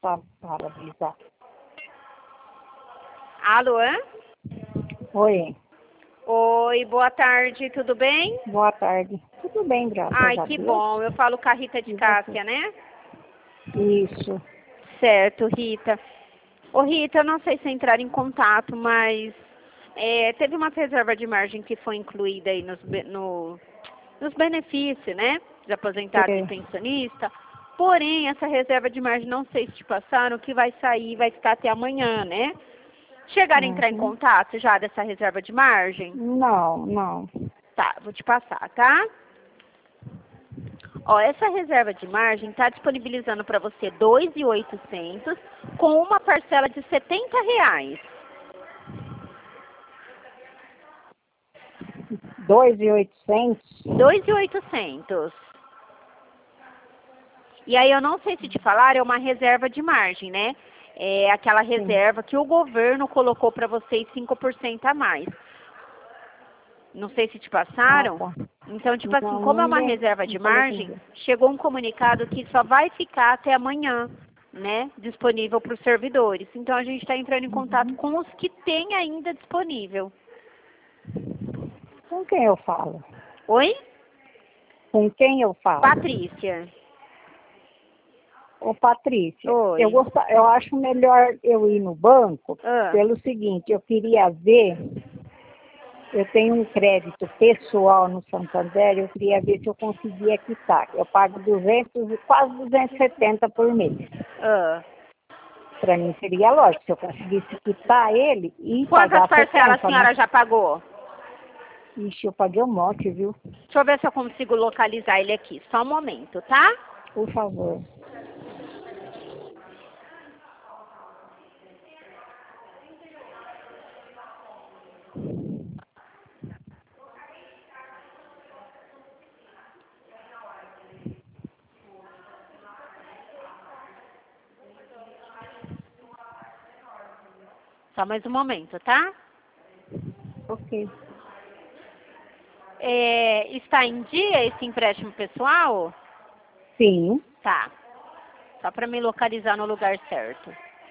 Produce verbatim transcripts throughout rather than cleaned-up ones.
para avisar. Alô? Oi, Oi, boa tarde, tudo bem? boa tarde. Tudo bem, graças Ai, a que Deus. bom. Eu falo com a Rita de E você? Cássia, né? Isso. Certo, Rita. Ô, Rita, eu não sei se entrar em contato, mas é, teve uma reserva de margem que foi incluída aí nos, be- no, nos benefícios, né? De aposentado e É. pensionista. Porém, essa reserva de margem, não sei se te passaram, que vai sair, vai ficar até amanhã, né? Chegaram a entrar em Uhum. contato já dessa reserva de margem? Não, não. Tá, vou te passar, tá? Ó, essa reserva de margem está disponibilizando para você dois mil e oitocentos com uma parcela de setenta reais. Dois e oitocentos? dois mil e oitocentos. E aí eu não sei se te falaram, é uma reserva de margem, né? É aquela reserva que o governo colocou para vocês cinco por cento a mais. Não sei se te Ah, passaram. tá. Então, tipo assim, Não, como é não uma lembro. reserva de Não falei margem, comigo. chegou um comunicado que só vai ficar até amanhã, né? Disponível para os servidores. Então, a gente está entrando em contato Uhum. com os que tem ainda disponível. Com quem eu falo? Oi? Com quem eu falo? Patrícia. Ô, Patrícia, eu, Oi. gosta, eu acho melhor eu ir no banco Ah, pelo seguinte, eu queria ver, eu tenho um crédito pessoal no Santander, eu queria ver se eu conseguia quitar. Eu pago duzentos, e quase duzentos e setenta por mês. ah. Para mim seria lógico, se eu conseguisse quitar ele e Quantas pagar parcelas a setenta, né? senhora já pagou? Ixi, eu paguei um monte, viu? Deixa eu ver se eu consigo localizar ele aqui. Só um momento, tá? Por favor. Só mais um momento, tá? Ok. É, está em dia esse empréstimo pessoal? Sim. Tá. Só para me localizar no lugar certo.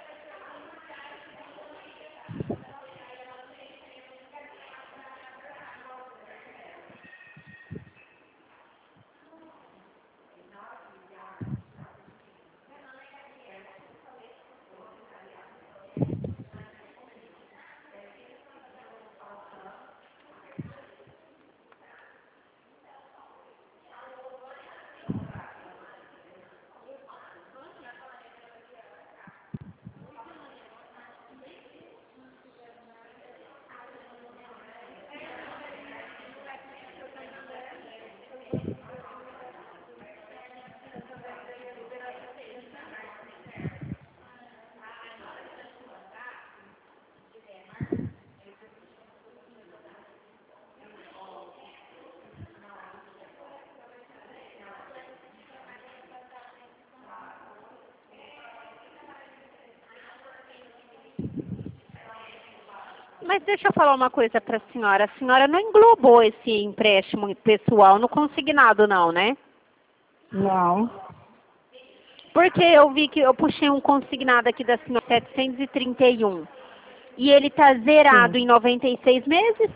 Mas deixa eu falar uma coisa para a senhora. A senhora não englobou esse empréstimo pessoal no consignado, não, né? Não. Porque eu vi que eu puxei um consignado aqui da senhora setecentos e trinta e um. E ele tá zerado Sim. em noventa e seis meses?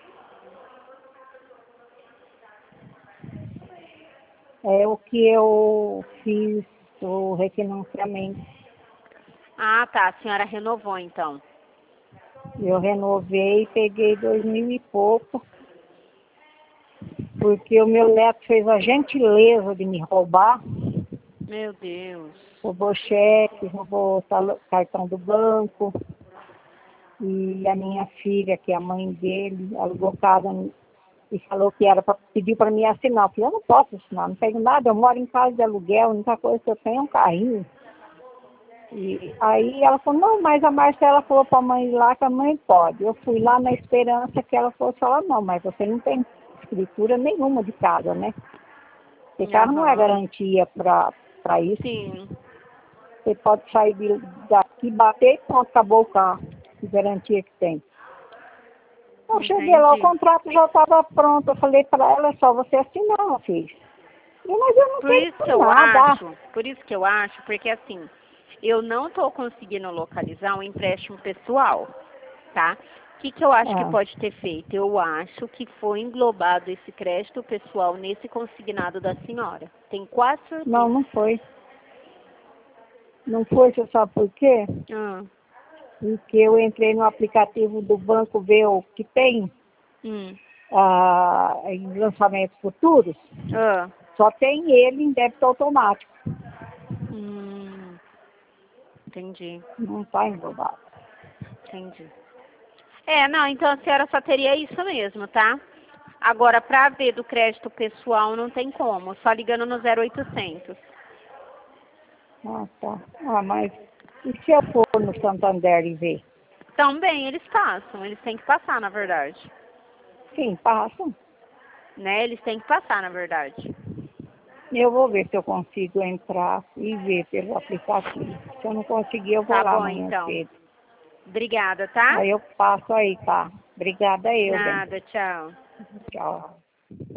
É o que eu fiz o refinanciamento. Ah, tá. A senhora renovou, então. Eu renovei, peguei dois mil e pouco, porque o meu neto fez a gentileza de me roubar, Meu Deus. roubou cheque, roubou talo- cartão do banco, e a minha filha, que é a mãe dele, alugou casa e falou que era para pedir para mim assinar. Eu falei, eu não posso assinar, não tenho nada, eu moro em casa de aluguel, a única coisa que eu tenho é um carrinho. E aí ela falou, não, mas a Marcela falou para a mãe ir lá que a mãe pode. Eu fui lá na esperança que ela fosse falar, não, mas você não tem escritura nenhuma de casa, né? Porque carro não é Aham. garantia para isso. Sim. Você pode sair de- daqui, bater e pronto, acabou o carro. Que garantia que tem. Eu cheguei lá, o Entendi. contrato já estava pronto. Eu falei para ela, é só você assinar, ela fez. E, mas eu não Por tenho isso que eu nada. acho, por isso que eu acho, porque assim, Eu não estou conseguindo localizar um empréstimo pessoal, tá? O que, que eu acho Ah. que pode ter feito? Eu acho que foi englobado esse crédito pessoal nesse consignado da senhora. Tem quase certeza. Não, não foi. Não foi, você sabe por quê? Ah. Porque eu entrei no aplicativo do banco ver o que tem Hum. ah, em lançamentos futuros. Ah. Só tem ele em débito automático. Hum. Entendi. Não está englobado. Entendi. É, não, então a senhora só teria isso mesmo, tá? Agora, para ver do crédito pessoal, não tem como. Só ligando no zero oitocentos. Ah, tá. Ah, mas e se eu for no Santander e ver? Também eles passam. Eles têm que passar, na verdade. Sim, passa. Né? Eles têm que passar, na verdade. Eu vou ver se eu consigo entrar e ver pelo aplicativo. Se eu não conseguir, eu vou Tá lá bom, amanhã então. cedo. Obrigada, tá? Aí eu passo aí, tá? Obrigada eu, bem. Nada, tchau. Tchau.